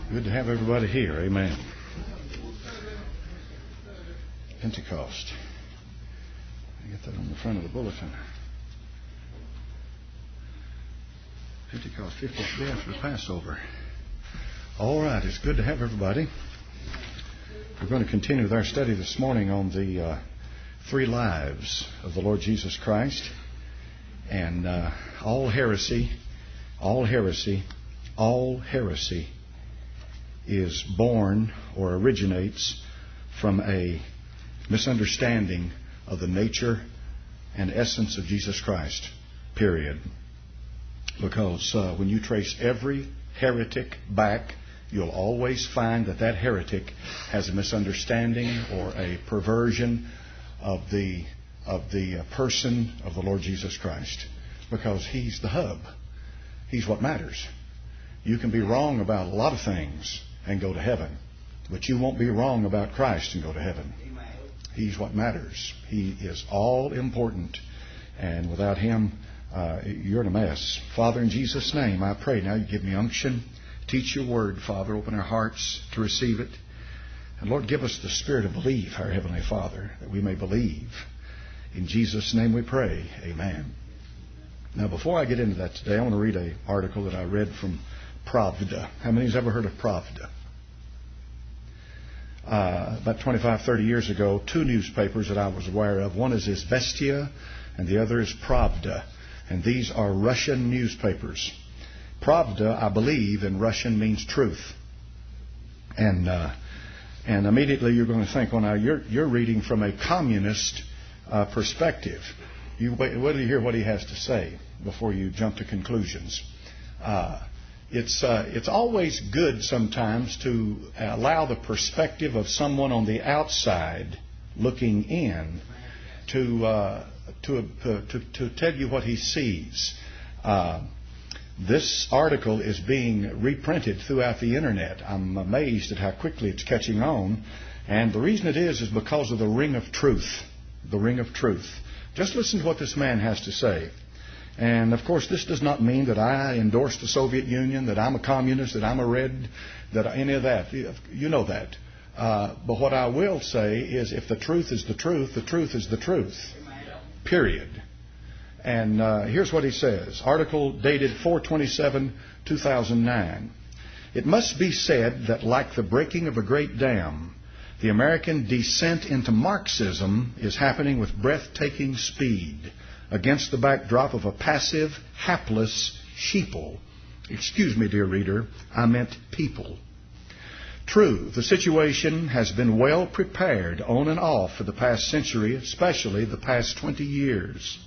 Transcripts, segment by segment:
Good to have everybody here. Amen. Pentecost. I get that on the front of the bulletin. Pentecost, 50th day after the Passover. All right, it's good to have everybody. We're going to continue with our study this morning on the three lives of the Lord Jesus Christ. And all heresy is born or originates from a misunderstanding of the nature and essence of Jesus Christ, period. Because when you trace every heretic back, you'll always find that heretic has a misunderstanding or a perversion of the person of the Lord Jesus Christ. Because He's the hub. He's what matters. You can be wrong about a lot of things and go to heaven, but you won't be wrong about Christ and go to heaven. He's what matters. He is all important, and without Him, you're in a mess. Father, in Jesus' name, I pray now you give me unction. Teach your word, Father. Open our hearts to receive it. And Lord, give us the spirit of belief, our Heavenly Father, that we may believe. In Jesus' name we pray. Amen. Now, before I get into that today, I want to read an article that I read from Pravda. How many has ever heard of Pravda? About 25, 30 years ago, two newspapers that I was aware of. One is Izvestia and the other is Pravda. And these are Russian newspapers. Pravda, I believe, in Russian means truth. And immediately you're going to think, well, now you're reading from a communist perspective. You wait till you hear what he has to say before you jump to conclusions. It's always good sometimes to allow the perspective of someone on the outside looking in to tell you what he sees. This article is being reprinted throughout the internet. I'm amazed at how quickly it's catching on. And the reason it is because of the ring of truth. The ring of truth. Just listen to what this man has to say. And, of course, this does not mean that I endorse the Soviet Union, that I'm a communist, that I'm a red, that any of that. You know that. But what I will say is if the truth is the truth is the truth. Period. And here's what he says. Article dated 4/27/2009. It must be said that like the breaking of a great dam, the American descent into Marxism is happening with breathtaking speed against the backdrop of a passive, hapless sheeple. Excuse me, dear reader, I meant people. True, the situation has been well prepared on and off for the past century, especially the past 20 years.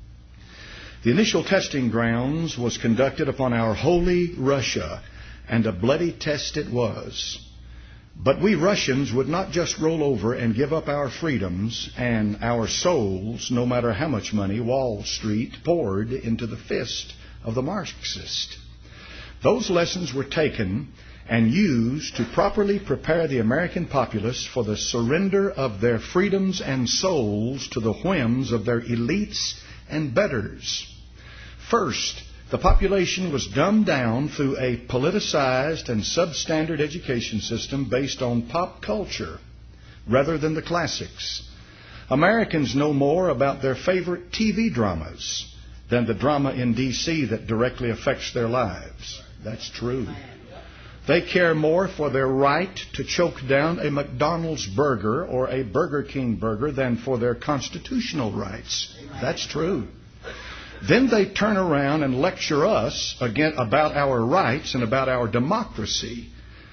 The initial testing grounds was conducted upon our holy Russia, and a bloody test it was. But we Russians would not just roll over and give up our freedoms and our souls, no matter how much money Wall Street poured into the fist of the Marxist. Those lessons were taken and used to properly prepare the American populace for the surrender of their freedoms and souls to the whims of their elites and betters. First, the population was dumbed down through a politicized and substandard education system based on pop culture rather than the classics. Americans know more about their favorite TV dramas than the drama in D.C. that directly affects their lives. That's true. They care more for their right to choke down a McDonald's burger or a Burger King burger than for their constitutional rights. That's true. Then they turn around and lecture us again about our rights and about our democracy.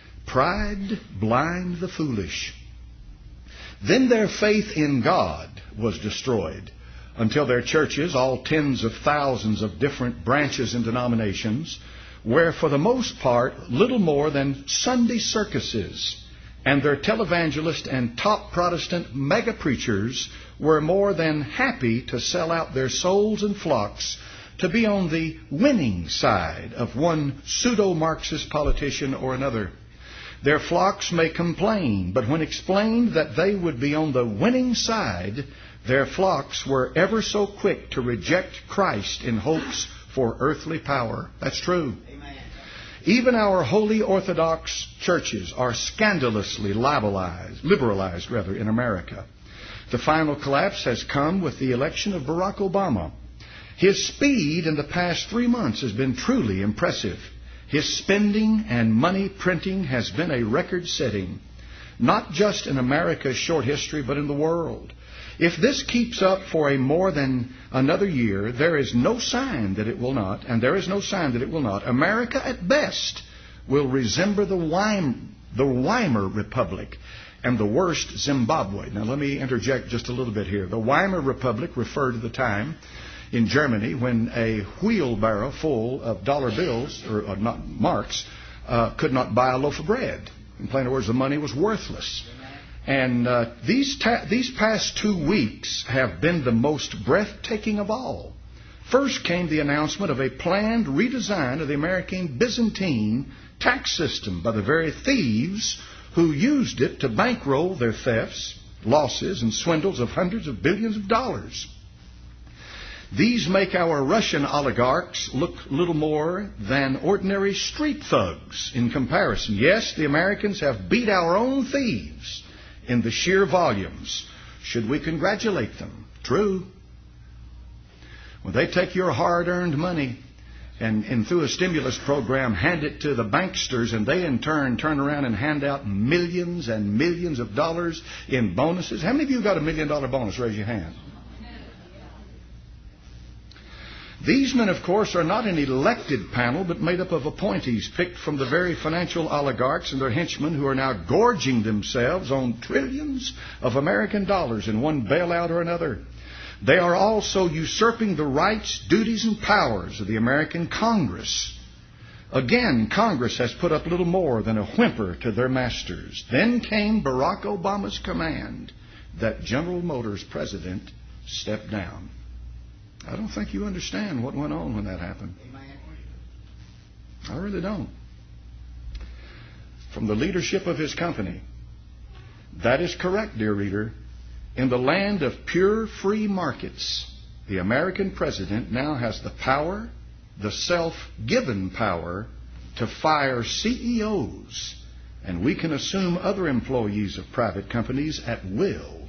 Pride blind the foolish. Then their faith in God was destroyed until their churches, all tens of thousands of different branches and denominations, were for the most part little more than Sunday circuses, and their televangelist and top Protestant mega preachers were more than happy to sell out their souls and flocks to be on the winning side of one pseudo-Marxist politician or another. Their flocks may complain, but when explained that they would be on the winning side, their flocks were ever so quick to reject Christ in hopes for earthly power. That's true. Even our holy Orthodox churches are scandalously liberalized in America. The final collapse has come with the election of Barack Obama. His speed in the past 3 months has been truly impressive. His spending and money printing has been a record-setting, not just in America's short history, but in the world. If this keeps up for a more than another year, there is no sign that it will not, and there is no sign that it will not. America, at best, will resemble the Weimar Republic, and the worst, Zimbabwe. Now, let me interject just a little bit here. The Weimar Republic referred to the time in Germany when a wheelbarrow full of dollar bills, or not marks, could not buy a loaf of bread. In plain words, the money was worthless. And these past 2 weeks have been the most breathtaking of all. First came the announcement of a planned redesign of the American Byzantine tax system by the very thieves who used it to bankroll their thefts, losses, and swindles of hundreds of billions of dollars. These make our Russian oligarchs look little more than ordinary street thugs in comparison. Yes, the Americans have beat our own thieves in the sheer volumes. Should we congratulate them? True. When they take your hard-earned money and through a stimulus program hand it to the banksters, and they in turn around and hand out millions and millions of dollars in bonuses. How many of you got $1 million bonus? Raise your hand. These men, of course, are not an elected panel, but made up of appointees picked from the very financial oligarchs and their henchmen who are now gorging themselves on trillions of American dollars in one bailout or another. They are also usurping the rights, duties, and powers of the American Congress. Again, Congress has put up little more than a whimper to their masters. Then came Barack Obama's command that General Motors president step down. I don't think you understand what went on when that happened. I really don't. From the leadership of his company. That is correct, dear reader. In the land of pure free markets, the American president now has the power, the self-given power, to fire CEOs, and we can assume other employees of private companies at will.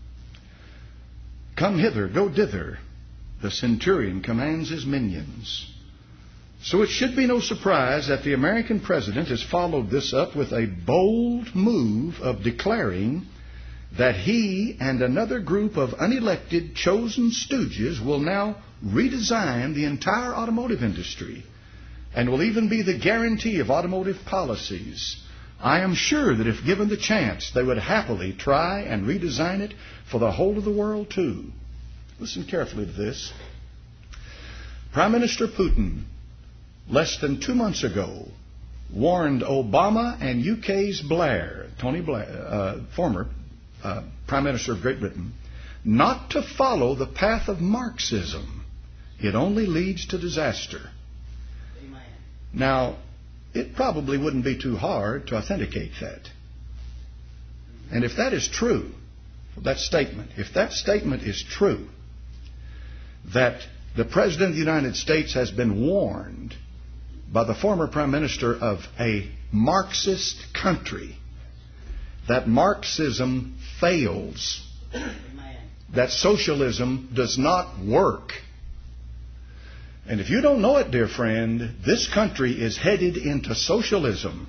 Come hither, go dither, the centurion commands his minions. So it should be no surprise that the American president has followed this up with a bold move of declaring that he and another group of unelected, chosen stooges will now redesign the entire automotive industry and will even be the guarantee of automotive policies. I am sure that if given the chance, they would happily try and redesign it for the whole of the world too. Listen carefully to this. Prime Minister Putin, less than 2 months ago, warned Obama and UK's Blair, Tony Blair, former Prime Minister of Great Britain, not to follow the path of Marxism. It only leads to disaster. Amen. Now, it probably wouldn't be too hard to authenticate that. And if that is true, that statement, if that statement is true, that the President of the United States has been warned by the former Prime Minister of a Marxist country that Marxism fails, that socialism does not work. And if you don't know it, dear friend, this country is headed into socialism.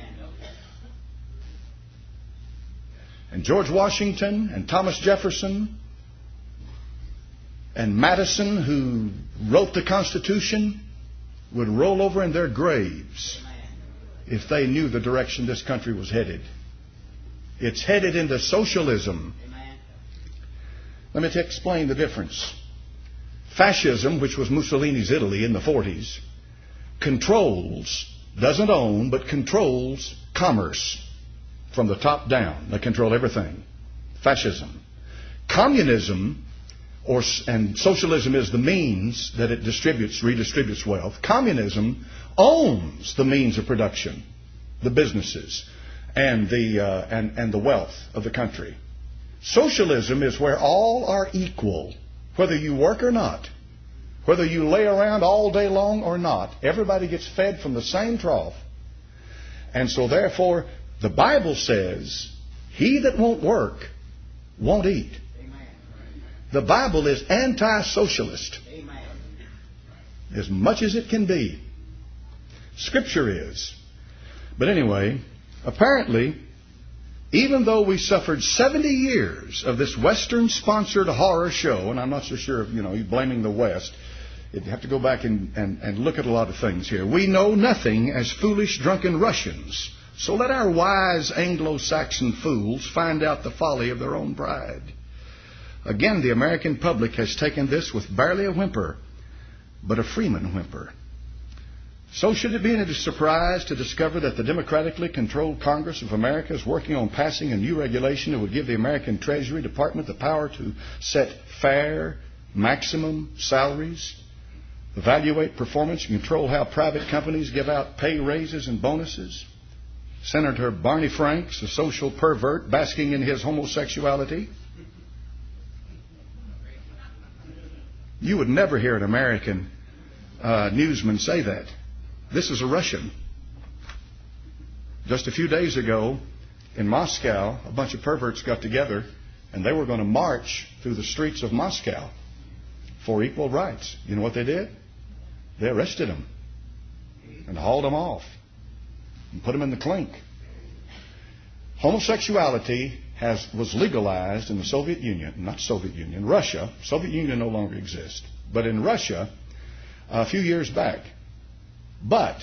And George Washington and Thomas Jefferson and Madison, who wrote the Constitution, would roll over in their graves if they knew the direction this country was headed. It's headed into socialism. Let me explain the difference. Fascism, which was Mussolini's Italy in the 40s, controls, doesn't own, but controls commerce from the top down. They control everything. Fascism. Communism, and socialism is the means that it redistributes wealth. Communism owns the means of production, the businesses, and the wealth of the country. Socialism is where all are equal, whether you work or not, Whether you lay around all day long or not, everybody gets fed from the same trough. And so therefore, the Bible says, he that won't work won't eat. The Bible is anti-socialist as much as it can be. Scripture is. But anyway, apparently, even though we suffered 70 years of this Western-sponsored horror show, and I'm not so sure if, you're blaming the West. You have to go back and look at a lot of things here. We know nothing as foolish, drunken Russians. So let our wise Anglo-Saxon fools find out the folly of their own pride. Again, the American public has taken this with barely a whimper, but a Freeman whimper. So should it be any surprise to discover that the democratically controlled Congress of America is working on passing a new regulation that would give the American Treasury Department the power to set fair, maximum salaries, evaluate performance, and control how private companies give out pay raises and bonuses? Senator Barney Franks, a social pervert basking in his homosexuality. You would never hear an American newsman say that. This is a Russian. Just a few days ago in Moscow, a bunch of perverts got together and they were going to march through the streets of Moscow for equal rights. You know what they did? They arrested them and hauled them off and put them in the clink. Homosexuality was legalized in the Soviet Union, not Soviet Union, Russia. Soviet Union no longer exists, but in Russia a few years back. But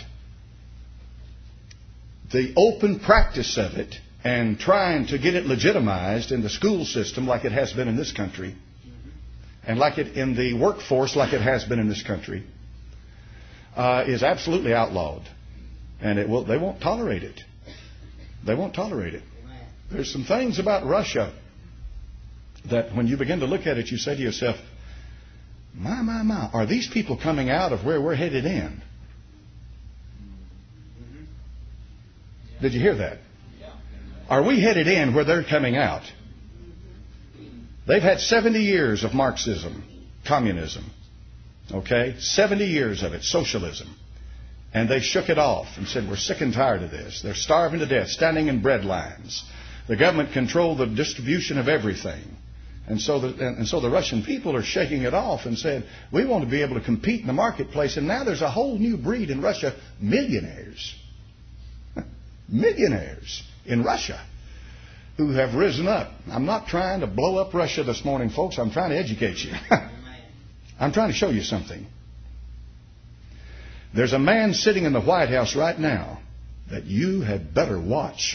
the open practice of it and trying to get it legitimized in the school system like it has been in this country, and like it in the workforce like it has been in this country, is absolutely outlawed. And they won't tolerate it. They won't tolerate it. There's some things about Russia that when you begin to look at it, you say to yourself, my, are these people coming out of where we're headed in? Did you hear that? Are we headed in where they're coming out? They've had 70 years of Marxism, communism. Okay? 70 years of it, socialism. And they shook it off and said, we're sick and tired of this. They're starving to death, standing in bread lines. The government controlled the distribution of everything. And so the Russian people are shaking it off and said, we want to be able to compete in the marketplace. And now there's a whole new breed in Russia, millionaires. Millionaires in Russia who have risen up. I'm not trying to blow up Russia this morning, folks. I'm trying to educate you. I'm trying to show you something. There's a man sitting in the White House right now that you had better watch.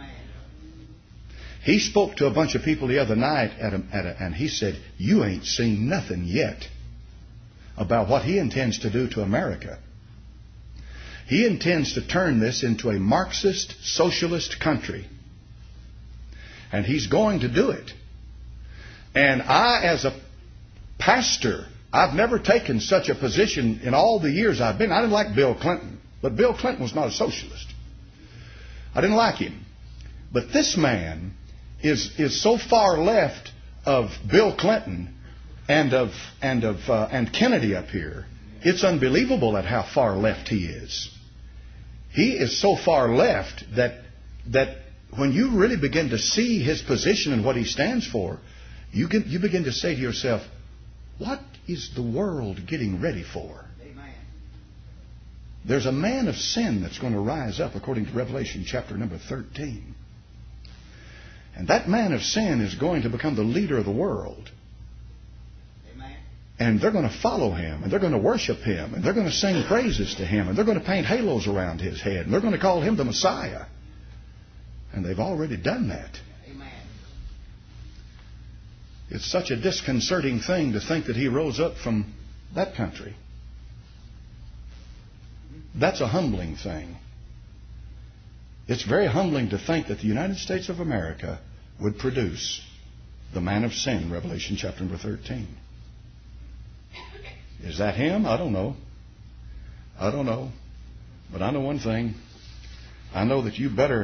He spoke to a bunch of people the other night and he said, you ain't seen nothing yet about what he intends to do to America. He intends to turn this into a Marxist, socialist country. And he's going to do it. And I, as a pastor, I've never taken such a position in all the years I've been. I didn't like Bill Clinton. But Bill Clinton was not a socialist. I didn't like him. But this man is so far left of Bill Clinton and Kennedy up here. It's unbelievable at how far left he is. He is so far left that when you really begin to see his position and what he stands for, you begin to say to yourself, what is the world getting ready for? Amen. There's a man of sin that's going to rise up according to Revelation chapter number 13. And that man of sin is going to become the leader of the world. Amen. And they're going to follow him, and they're going to worship him, and they're going to sing praises to him, and they're going to paint halos around his head, and they're going to call him the Messiah. And they've already done that. Amen. It's such a disconcerting thing to think that he rose up from that country. That's a humbling thing. It's very humbling to think that the United States of America would produce the man of sin, Revelation chapter number 13. Is that him? I don't know. I don't know. But I know one thing. I know that you better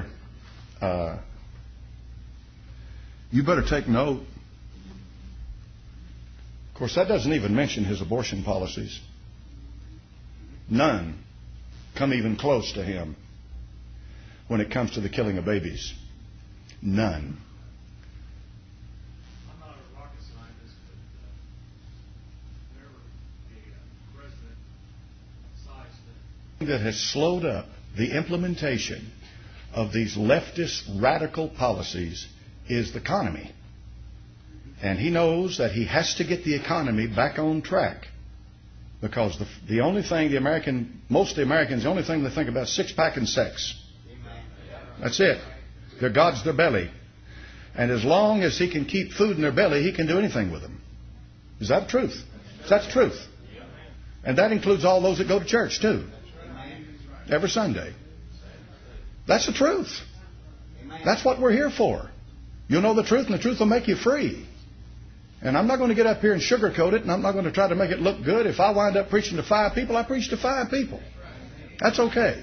take note. Of course, that doesn't even mention his abortion policies. None come even close to him when it comes to the killing of babies. None. I'm not a rocket scientist, but whenever a president decides that has slowed up the implementation of these leftist radical policies is the economy. And he knows that he has to get the economy back on track, because the only thing most of the Americans, the only thing they think about is six-pack and sex. That's it. Their God's their belly. And as long as he can keep food in their belly, he can do anything with them. Is that the truth? That's the truth. And that includes all those that go to church too. Every Sunday. That's the truth. That's what we're here for. You'll know the truth, and the truth will make you free. And I'm not going to get up here and sugarcoat it, and I'm not going to try to make it look good. If I wind up preaching to 5 people, I preach to 5 people. That's okay.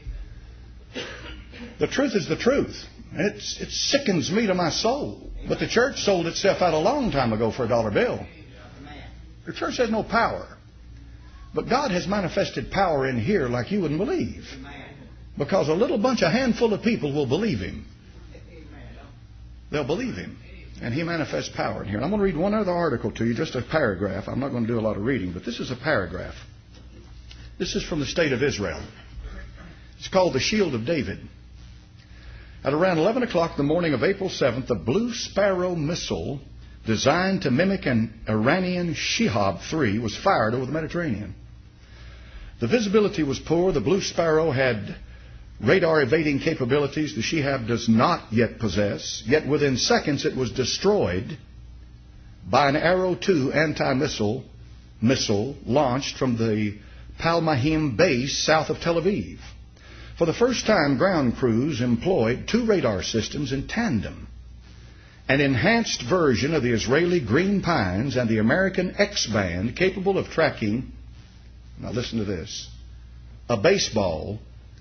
The truth is the truth. And it sickens me to my soul. But the church sold itself out a long time ago for a $1 bill. The church has no power. But God has manifested power in here like you wouldn't believe. Because a handful of people will believe Him. They'll believe Him. And He manifests power in here. And I'm going to read one other article to you, just a paragraph. I'm not going to do a lot of reading, but this is a paragraph. This is from the state of Israel. It's called the Shield of David. At around 11 o'clock the morning of April 7th, a Blue Sparrow missile designed to mimic an Iranian Shihab-3 was fired over the Mediterranean. The visibility was poor. The Blue Sparrow had radar evading capabilities the Shihab does not yet possess, yet within seconds it was destroyed by an Arrow 2 anti-missile launched from the Palmahim base south of Tel Aviv. For the first time, ground crews employed 2 radar systems in tandem. An enhanced version of the Israeli Green Pines and the American X-band capable of tracking, now listen to this, a baseball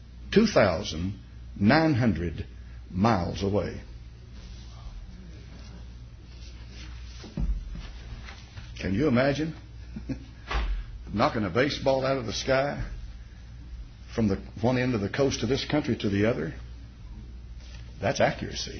2,900 miles away. Can you imagine knocking a baseball out of the sky from the one end of the coast of this country to the other? That's accuracy.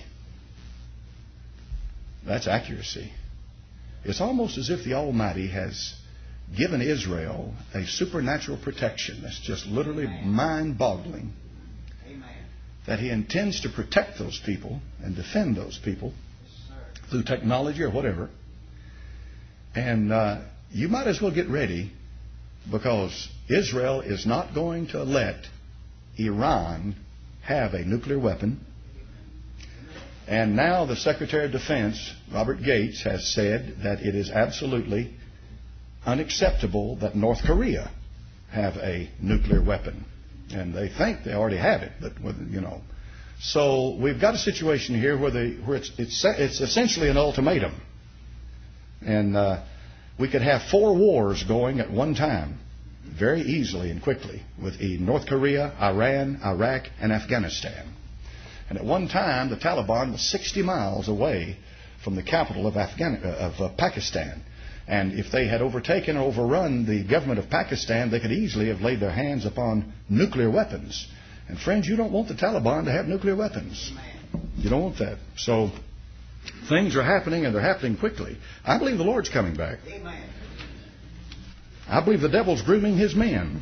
That's accuracy. It's almost as if the Almighty has given Israel a supernatural protection that's just literally mind-boggling. That He intends to protect those people and defend those people through technology or whatever. And you might as well get ready, because Israel is not going to let Iran have a nuclear weapon. And now the Secretary of Defense, Robert Gates, has said that it is absolutely unacceptable that North Korea have a nuclear weapon. And they think they already have it, but you know. So we've got a situation here where it's essentially an ultimatum. And we could have 4 wars going at one time, very easily and quickly, with North Korea, Iran, Iraq, and Afghanistan. And at one time, the Taliban was 60 miles away from the capital of Pakistan. And if they had overtaken or overrun the government of Pakistan, they could easily have laid their hands upon nuclear weapons. And friends, you don't want the Taliban to have nuclear weapons. You don't want that. So things are happening, and they're happening quickly. I believe the Lord's coming back. I believe the devil's grooming his men.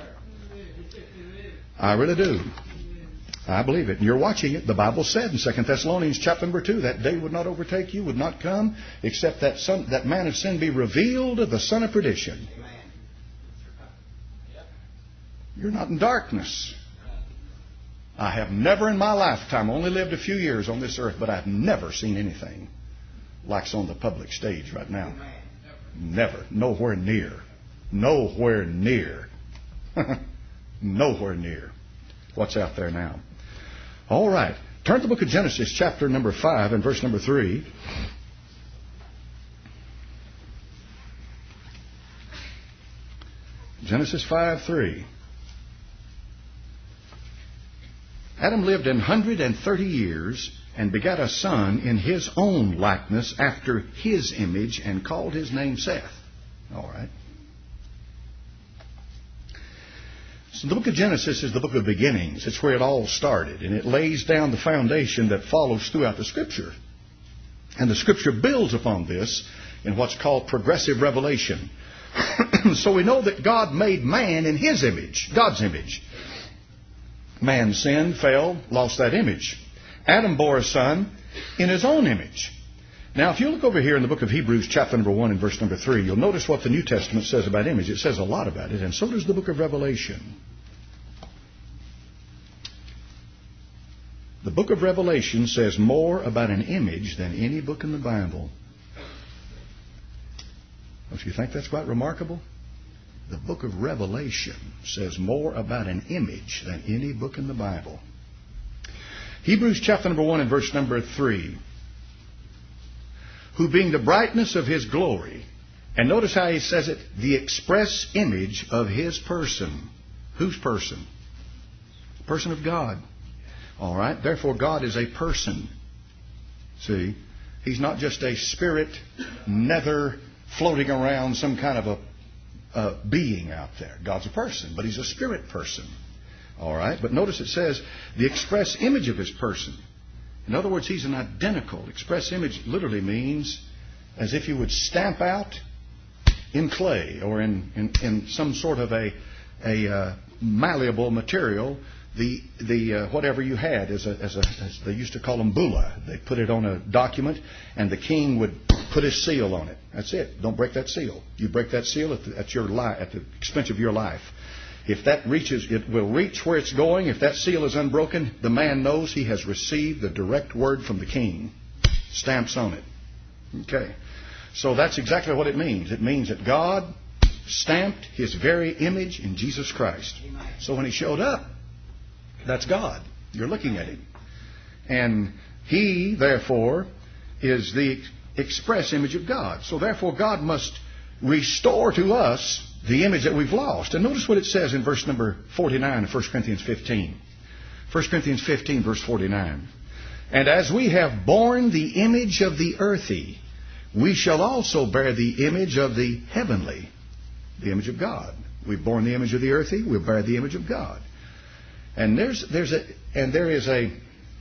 I really do. I believe it. And you're watching it. The Bible said in 2 Thessalonians chapter number 2, that day would not overtake you, would not come, except that man of sin be revealed, the son of perdition. You're not in darkness. I have never in my lifetime, only lived a few years on this earth, but I've never seen anything like's on the public stage right now. Never. Nowhere near. Nowhere near. Nowhere near what's out there now. All right. Turn to the book of Genesis, chapter number 5 and verse number 3. Genesis 5:3. Adam lived 130 years and begat a son in his own likeness after his image, and called his name Seth. All right. So the book of Genesis is the book of beginnings. It's where it all started. And it lays down the foundation that follows throughout the Scripture. And the Scripture builds upon this in what's called progressive revelation. So we know that God made man in His image, God's image. Man sinned, fell, lost that image. Adam bore a son in his own image. Now, if you look over here in the book of Hebrews, chapter number 1 and verse number 3, you'll notice what the New Testament says about image. It says a lot about it, and so does the book of Revelation. The book of Revelation says more about an image than any book in the Bible. Don't you think that's quite remarkable? The book of Revelation says more about an image than any book in the Bible. Hebrews chapter number 1 and verse number 3. Who being the brightness of His glory, and notice how he says it, the express image of His person. Whose person? The person of God. All right. Therefore, God is a person. See, He's not just a spirit, nether, floating around some kind of a being out there. God's a person, but He's a spirit person. All right. But notice it says the express image of His person. In other words, He's an identical. Express image literally means as if you would stamp out in clay or in some sort of a malleable material the whatever you had as they used to call them bulla. They put it on a document, and the king would put his seal on it. That's it. Don't break that seal. You break that seal at the expense of your life. If that reaches, it will reach where it's going. If that seal is unbroken, the man knows he has received the direct word from the king. Stamps on it. Okay. So that's exactly what it means. It means that God stamped His very image in Jesus Christ. So when He showed up, that's God. You're looking at Him. And He, therefore, is the express image of God. So therefore, God must restore to us the image that we've lost. And notice what it says in verse number 49 of 1 Corinthians 15. 1 Corinthians 15, verse 49. And as we have borne the image of the earthy, we shall also bear the image of the heavenly, the image of God. We've borne the image of the earthy, we'll bear the image of God. And there is a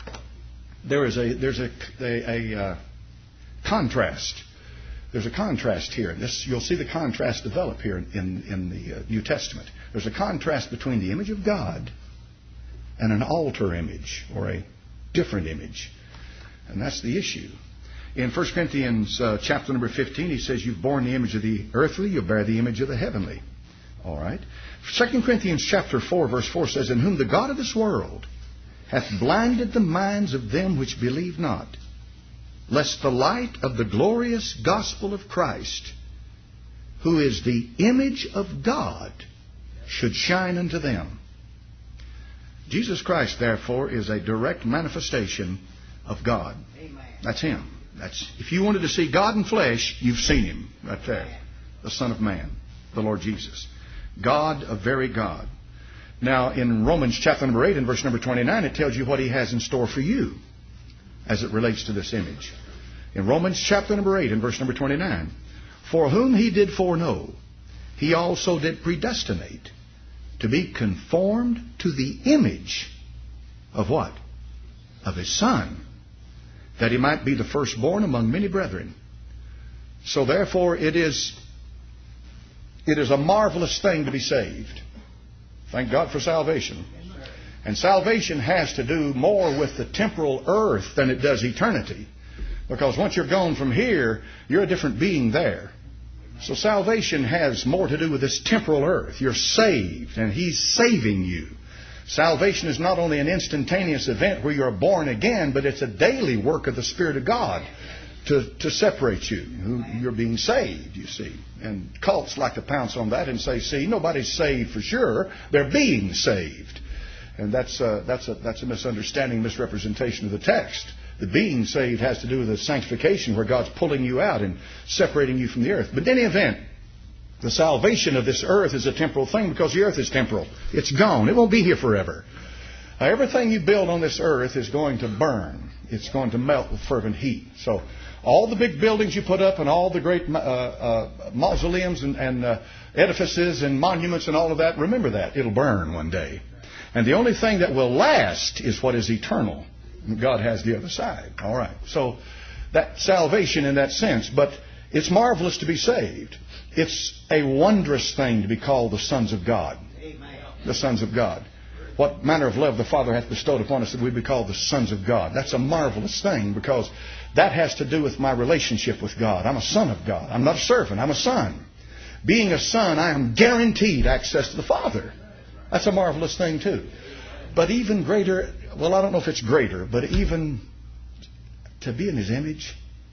contrast. There's a contrast here. You'll see the contrast develop here in the New Testament. There's a contrast between the image of God and an altar image or a different image. And that's the issue. In 1 Corinthians chapter number 15, he says, you've borne the image of the earthly, you'll bear the image of the heavenly. All right. 2 Corinthians chapter 4, verse 4 says, in whom the God of this world hath blinded the minds of them which believe not, lest the light of the glorious gospel of Christ, who is the image of God, should shine unto them. Jesus Christ, therefore, is a direct manifestation of God. Amen. That's Him. If you wanted to see God in flesh, you've seen Him right there. The Son of Man, the Lord Jesus. God, a very God. Now, in Romans chapter number 8 and verse number 29, it tells you what He has in store for you as it relates to this image. In Romans chapter number 8 and verse number 29, for whom He did foreknow, He also did predestinate to be conformed to the image of what? Of His Son, that He might be the firstborn among many brethren. So therefore it is a marvelous thing to be saved. Thank God for salvation. And salvation has to do more with the temporal earth than it does eternity. Because once you're gone from here, you're a different being there. So salvation has more to do with this temporal earth. You're saved, and He's saving you. Salvation is not only an instantaneous event where you're born again, but it's a daily work of the Spirit of God to separate you. You're being saved, you see. And cults like to pounce on that and say, see, nobody's saved for sure. They're being saved. And that's a misunderstanding, misrepresentation of the text. The being saved has to do with the sanctification where God's pulling you out and separating you from the earth. But in any event, the salvation of this earth is a temporal thing because the earth is temporal. It's gone. It won't be here forever. Everything you build on this earth is going to burn. It's going to melt with fervent heat. So all the big buildings you put up and all the great mausoleums and edifices and monuments and all of that, remember that. It'll burn one day. And the only thing that will last is what is eternal. God has the other side. All right. So that salvation in that sense. But it's marvelous to be saved. It's a wondrous thing to be called the sons of God. Amen. The sons of God. What manner of love the Father hath bestowed upon us that we be called the sons of God. That's a marvelous thing because that has to do with my relationship with God. I'm a son of God. I'm not a servant. I'm a son. Being a son, I am guaranteed access to the Father. That's a marvelous thing too. But even greater, well, I don't know if it's greater, but even to be in His image.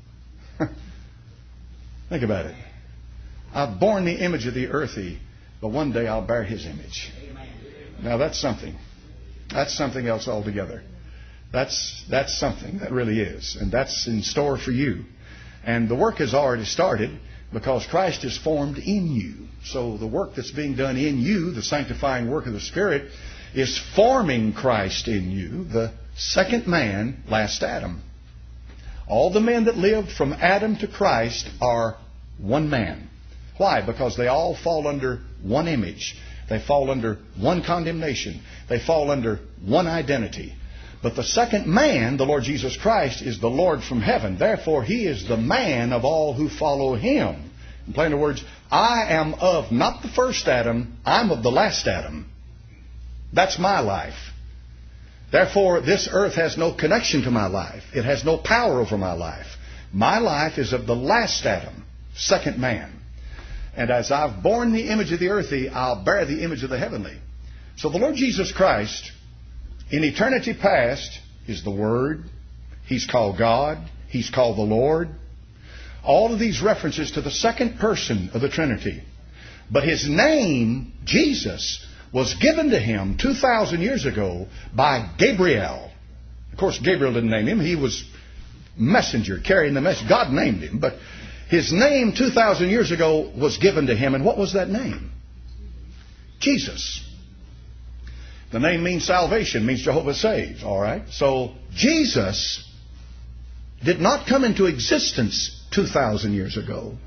Think about it. I've borne the image of the earthy, but one day I'll bear His image. Now that's something. That's something else altogether. That's something that really is. And that's in store for you. And the work has already started because Christ is formed in you. So the work that's being done in you, the sanctifying work of the Spirit, is forming Christ in you, the second man, last Adam. All the men that lived from Adam to Christ are one man. Why? Because they all fall under one image. They fall under one condemnation. They fall under one identity. But the second man, the Lord Jesus Christ, is the Lord from heaven. Therefore, He is the man of all who follow Him. In plain words, I am of not the first Adam, I'm of the last Adam. That's my life. Therefore, this earth has no connection to my life. It has no power over my life. My life is of the last Adam, second man. And as I've borne the image of the earthy, I'll bear the image of the heavenly. So the Lord Jesus Christ, in eternity past, is the Word. He's called God. He's called the Lord. All of these references to the second person of the Trinity. But His name, Jesus, was given to Him 2,000 years ago by Gabriel. Of course, Gabriel didn't name Him. He was messenger carrying the message. God named Him. But His name 2,000 years ago was given to Him. And what was that name? Jesus. The name means salvation, means Jehovah saves. All right. So Jesus did not come into existence 2,000 years ago.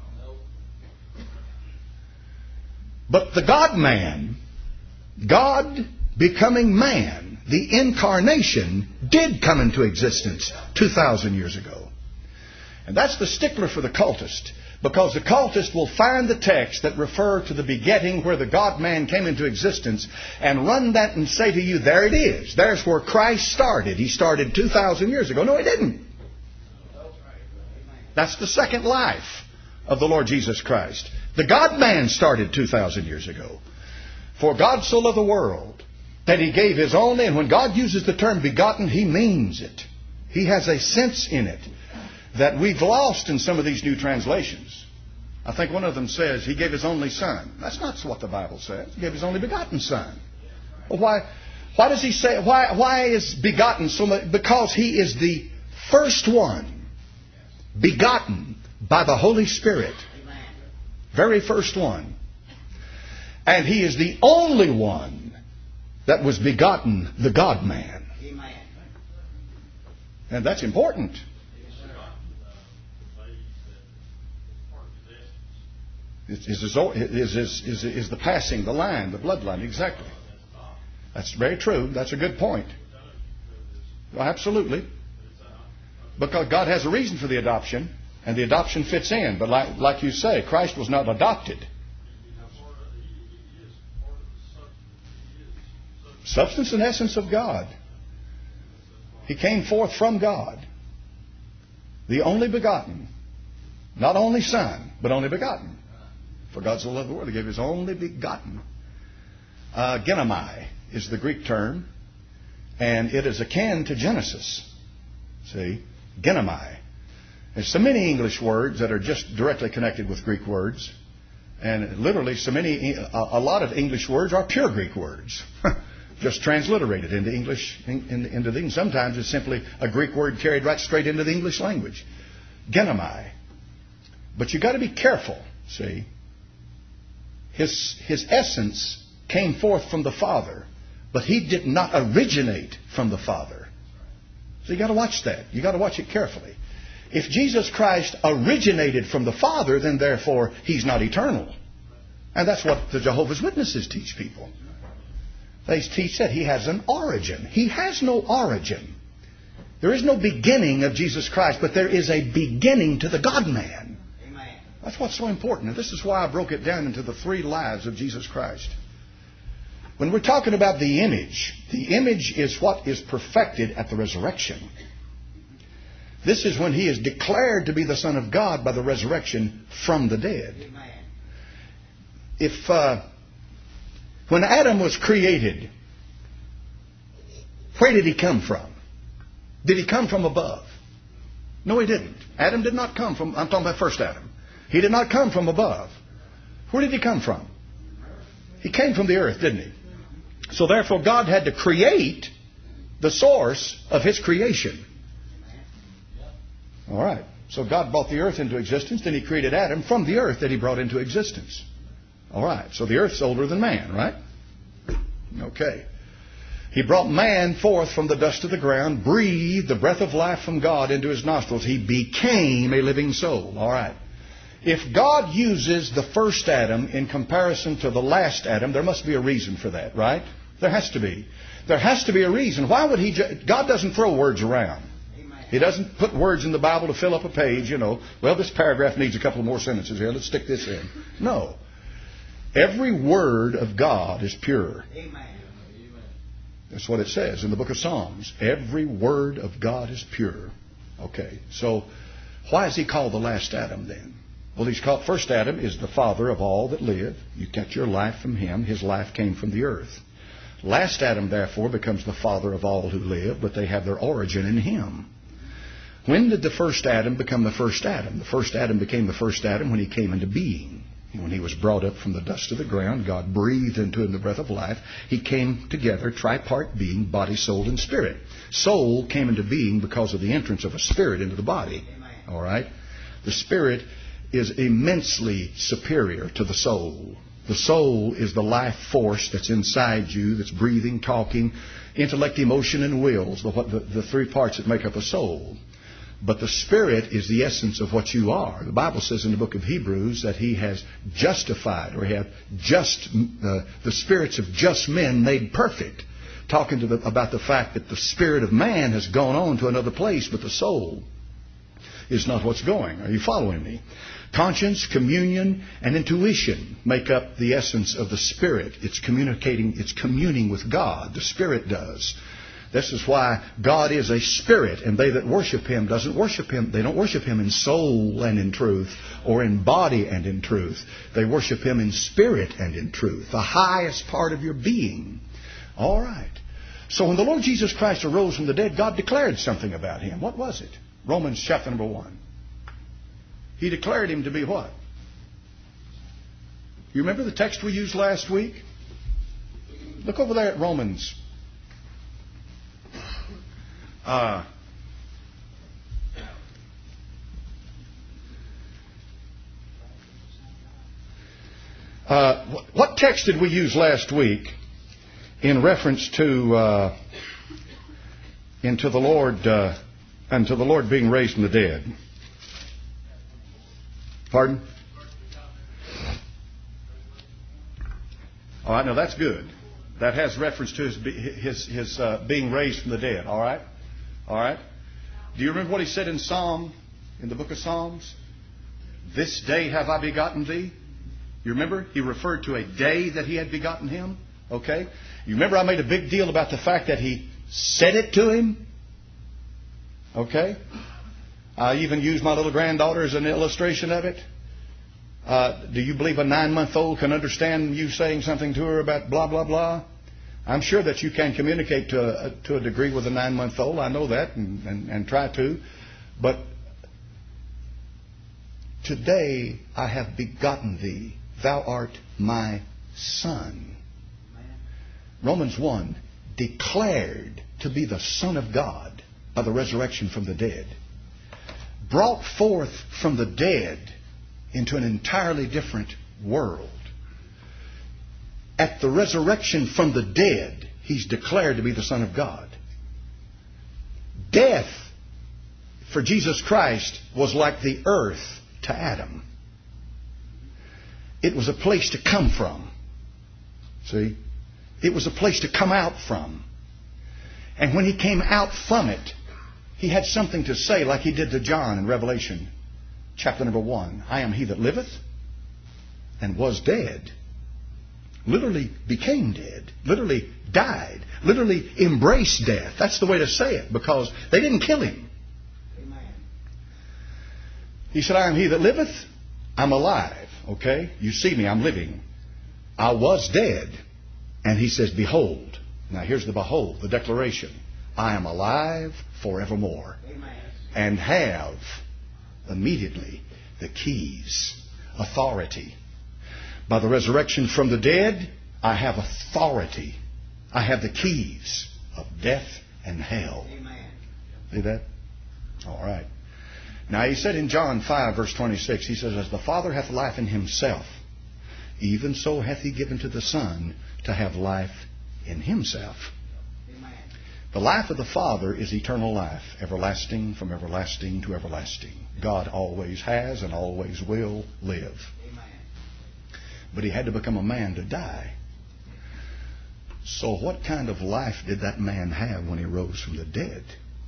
But the God-man, God becoming man, the incarnation, did come into existence 2,000 years ago. And that's the stickler for the cultist. Because the cultist will find the texts that refer to the begetting where the God-man came into existence and run that and say to you, there it is. There's where Christ started. He started 2,000 years ago. No, He didn't. That's the second life of the Lord Jesus Christ. The God-man started 2,000 years ago. For God so loved the world that He gave His only, and when God uses the term begotten, He means it. He has a sense in it that we've lost in some of these new translations. I think one of them says He gave His only Son. That's not what the Bible says. He gave His only begotten Son. Well, why does He say, why is begotten so much? Because He is the first one begotten by the Holy Spirit. Very first one. And He is the only one that was begotten, the God-man. And that's important. Is the passing, the line, the bloodline. Exactly. That's very true. That's a good point. Well, absolutely. Because God has a reason for the adoption, and the adoption fits in. But like you say, Christ was not adopted. Substance and essence of God. He came forth from God. The only begotten. Not only Son, but only begotten. For God so loved the world, He gave His only begotten. Genomai is the Greek term, and it is akin to Genesis. See? Genomai. There's so many English words that are just directly connected with Greek words. And literally a lot of English words are pure Greek words. Just transliterated into English. Into the English. Sometimes it's simply a Greek word carried right straight into the English language. Genomai. But you've got to be careful, see. His essence came forth from the Father, but He did not originate from the Father. So you got to watch that. You got to watch it carefully. If Jesus Christ originated from the Father, then therefore He's not eternal. And that's what the Jehovah's Witnesses teach people. They teach that He has an origin. He has no origin. There is no beginning of Jesus Christ, but there is a beginning to the God-man. Amen. That's what's so important. And this is why I broke it down into the 3 lives of Jesus Christ. When we're talking about the image is what is perfected at the resurrection. This is when He is declared to be the Son of God by the resurrection from the dead. Amen. If when Adam was created, where did he come from? Did he come from above? No, he didn't. Adam did not come from, I'm talking about first Adam. He did not come from above. Where did he come from? He came from the earth, didn't he? So therefore God had to create the source of His creation. All right. So God brought the earth into existence, then He created Adam from the earth that He brought into existence. All right. So the earth's older than man, right? Okay. He brought man forth from the dust of the ground, breathed the breath of life from God into his nostrils. He became a living soul. All right. If God uses the first Adam in comparison to the last Adam, there must be a reason for that, right? There has to be. There has to be a reason. Why would He... God doesn't throw words around. He doesn't put words in the Bible to fill up a page, Well, this paragraph needs a couple more sentences here. Let's stick this in. No. Every word of God is pure. Amen. That's what it says in the book of Psalms. Every word of God is pure. Okay. So, why is He called the last Adam then? Well, He's called... First Adam is the father of all that live. You get your life from him. His life came from the earth. Last Adam, therefore, becomes the father of all who live, but they have their origin in Him. When did the first Adam become the first Adam? The first Adam became the first Adam when he came into being. When he was brought up from the dust of the ground, God breathed into him the breath of life. He came together, tripart being, body, soul, and spirit. Soul came into being because of the entrance of a spirit into the body. All right? The spirit is immensely superior to the soul. The soul is the life force that's inside you, that's breathing, talking, intellect, emotion, and wills, the 3 parts that make up a soul. But the Spirit is the essence of what you are. The Bible says in the book of Hebrews that He has justified, or He has the spirits of just men made perfect. Talking about the fact that the spirit of man has gone on to another place, but the soul is not what's going. Are you following me? Conscience, communion, and intuition make up the essence of the Spirit. It's communing with God. The Spirit does. This is why God is a spirit, and they that worship Him they don't worship Him in soul and in truth, or in body and in truth. They worship Him in spirit and in truth, the highest part of your being. All right. So when the Lord Jesus Christ arose from the dead, God declared something about Him. What was it? Romans chapter number 1. He declared Him to be what? You remember the text we used last week? Look over there at Romans. What text did we use last week in reference to the Lord being raised from the dead? Pardon? All right, now that's good. That has reference to his being raised from the dead. All right? All right? Do you remember what he said in the book of Psalms? This day have I begotten thee. You remember? He referred to a day that He had begotten him. Okay? You remember I made a big deal about the fact that He said it to him? Okay? I even used my little granddaughter as an illustration of it. Do you believe a 9-month-old can understand you saying something to her about blah, blah, blah? I'm sure that you can communicate to a degree with a 9-month-old. I know that and try to. But today I have begotten thee. Thou art my son. Romans 1, declared to be the Son of God by the resurrection from the dead. Brought forth from the dead into an entirely different world. At the resurrection from the dead, He's declared to be the Son of God. Death for Jesus Christ was like the earth to Adam. It was a place to come from. See? It was a place to come out from. And when he came out from it, he had something to say like he did to John in Revelation chapter number 1. I am he that liveth and was dead. Literally became dead. Literally died. Literally embraced death. That's the way to say it, because they didn't kill him. Amen. He said, I am he that liveth. I'm alive. Okay? You see me. I'm living. I was dead. And he says, behold. Now here's the behold, the declaration. I am alive forevermore. Amen. And have immediately the keys, authority. By the resurrection from the dead, I have authority. I have the keys of death and hell. Amen. See that? All right. Now he said in John 5 verse 26, he says, as the Father hath life in himself, even so hath he given to the Son to have life in himself. Amen. The life of the Father is eternal life, everlasting from everlasting to everlasting. God always has and always will live. Amen. But he had to become a man to die. So what kind of life did that man have when he rose from the dead?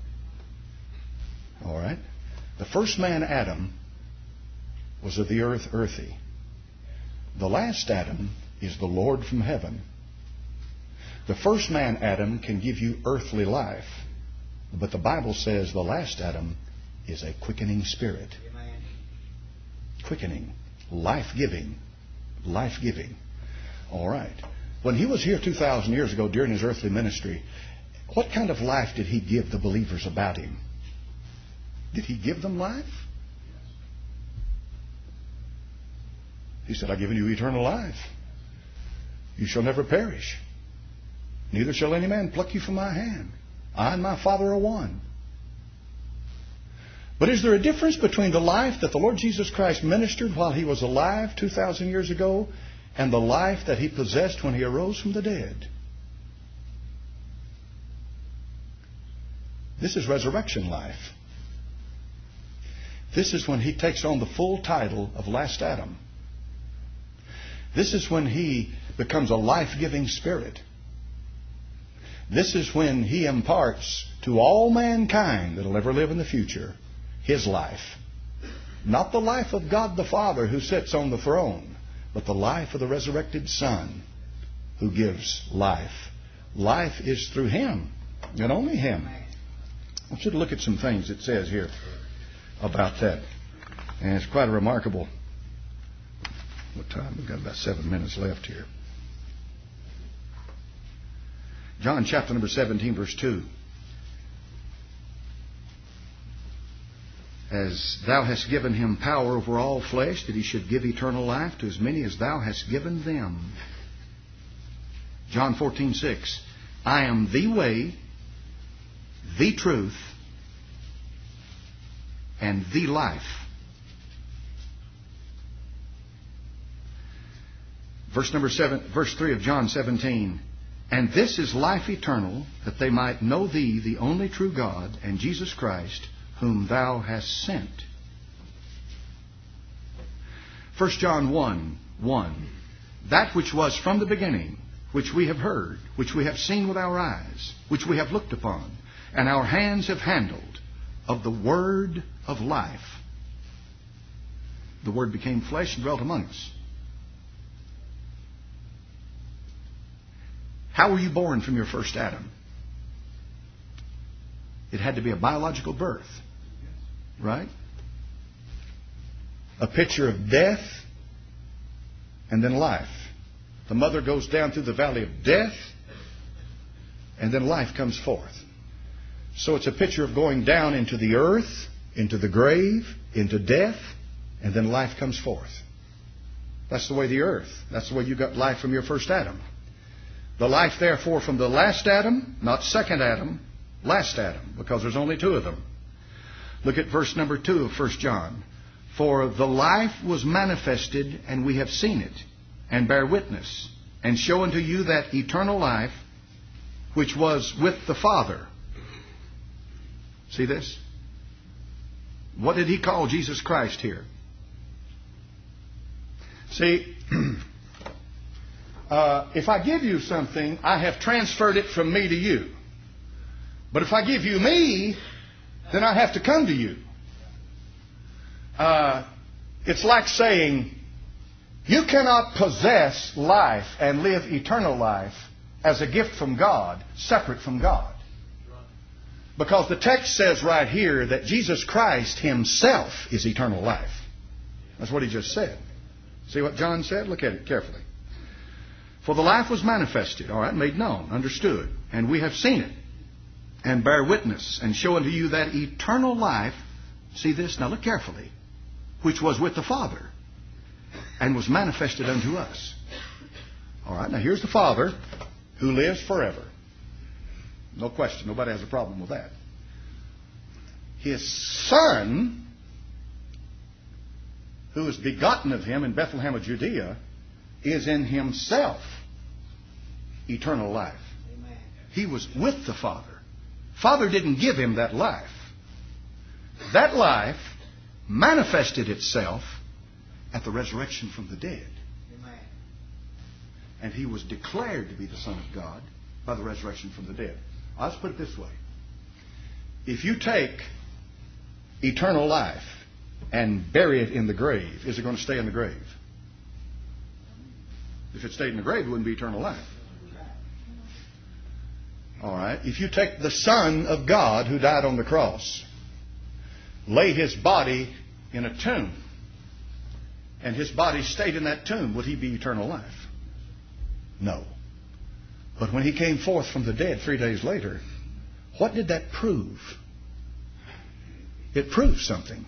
All right. The first man, Adam, was of the earth, earthy. The last Adam is the Lord from heaven. The first man, Adam, can give you earthly life. But the Bible says the last Adam is a quickening spirit. Amen. Quickening. Life-giving. Life-giving. All right. When he was here 2,000 years ago during his earthly ministry, what kind of life did he give the believers about him? Did he give them life? He said, I've given you eternal life. You shall never perish. Neither shall any man pluck you from my hand. I and my Father are one. But is there a difference between the life that the Lord Jesus Christ ministered while he was alive 2,000 years ago and the life that he possessed when he arose from the dead? This is resurrection life. This is when he takes on the full title of last Adam. This is when he becomes a life-giving spirit. This is when he imparts to all mankind that will ever live in the future his life. Not the life of God the Father who sits on the throne, but the life of the resurrected Son who gives life. Life is through him and only him. I want you to look at some things it says here about that. And it's quite a remarkable. What time? We've got about 7 minutes left here. John chapter number 17 verse 2. As thou hast given him power over all flesh, that he should give eternal life to as many as thou hast given them. John 14:6. I am the way, the truth, and the life. Verse 3 of John 17. And this is life eternal, that they might know thee, the only true God, and Jesus Christ, whom thou hast sent. 1 John 1:1. That which was from the beginning, which we have heard, which we have seen with our eyes, which we have looked upon, and our hands have handled, of the word of life. The Word became flesh and dwelt among us. How were you born from your first Adam? It had to be a biological birth. Right? A picture of death and then life. The mother goes down through the valley of death and then life comes forth. So it's a picture of going down into the earth, into the grave, into death, and then life comes forth. That's the way the earth. That's the way you got life from your first Adam. The life, therefore, from the last Adam, not second Adam, last Adam, because there's only two of them. Look at verse number 2 of 1 John. For the life was manifested, and we have seen it, and bear witness, and show unto you that eternal life which was with the Father See this? What did he call Jesus Christ here? See, if I give you something, I have transferred it from me to you. But if I give you me, then I have to come to you. It's like saying, you cannot possess life and live eternal life as a gift from God, separate from God. Because the text says right here that Jesus Christ Himself is eternal life. That's what He just said. See what John said? Look at it carefully. For the life was manifested, all right, made known, understood, and we have seen it, and bear witness, and show unto you that eternal life, see this, now look carefully, which was with the Father, and was manifested unto us. All right, now here's the Father who lives forever. No question, nobody has a problem with that. His Son, who is begotten of Him in Bethlehem of Judea, is in Himself eternal life. Amen. He was with the Father. Father didn't give Him that life. That life manifested itself at the resurrection from the dead. Amen. And He was declared to be the Son of God by the resurrection from the dead. Let's put it this way. If you take eternal life and bury it in the grave, is it going to stay in the grave? If it stayed in the grave, it wouldn't be eternal life. All right. If you take the Son of God who died on the cross, lay His body in a tomb, and His body stayed in that tomb, would He be eternal life? No. But when He came forth from the dead 3 days later, what did that prove? It proved something.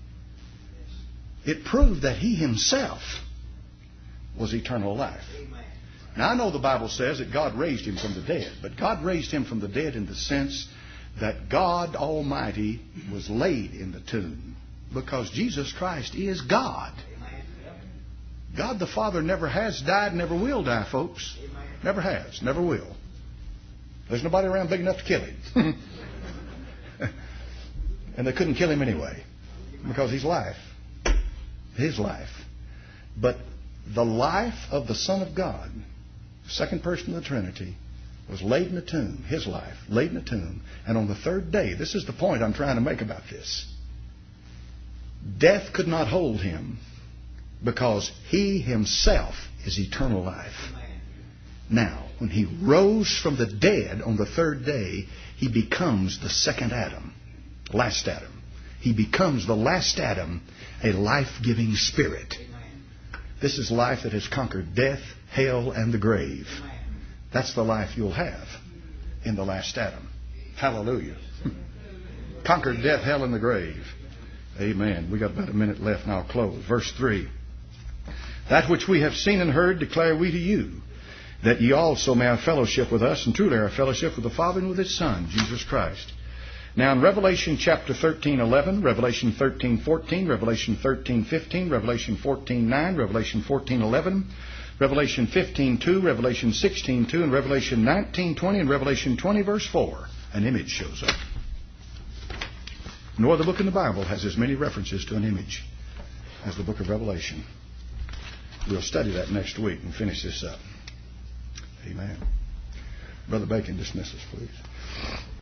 It proved that He Himself was eternal life. Amen. Now I know the Bible says that God raised Him from the dead, but God raised Him from the dead in the sense that God Almighty was laid in the tomb, because Jesus Christ is God. Amen. God the Father never has died, never will die, folks. Amen. Never has, never will. There's nobody around big enough to kill Him. And they couldn't kill Him anyway, because He's life. His life. But the life of the Son of God, second person of the Trinity, was laid in a tomb. His life, laid in a tomb. And on the third day, this is the point I'm trying to make about this. Death could not hold Him, because He Himself is eternal life. Now, when He rose from the dead on the third day, He becomes the second Adam, last Adam. He becomes the last Adam, a life-giving spirit. This is life that has conquered death, hell, and the grave. That's the life you'll have in the last Adam. Hallelujah. Conquered death, hell, and the grave. Amen. We got about a minute left and I'll close. Verse 3. That which we have seen and heard declare we to you, that ye also may have fellowship with us, and truly our fellowship with the Father and with His Son, Jesus Christ. Now in Revelation chapter 13:11, Revelation 13:14, Revelation 13:15, Revelation 14:9, Revelation 14:11, Revelation 15:2, Revelation 16:2, and Revelation 19:20, and Revelation 20 verse 4, an image shows up. No other book in the Bible has as many references to an image as the book of Revelation. We'll study that next week and finish this up. Amen. Brother Bacon, dismiss us, please.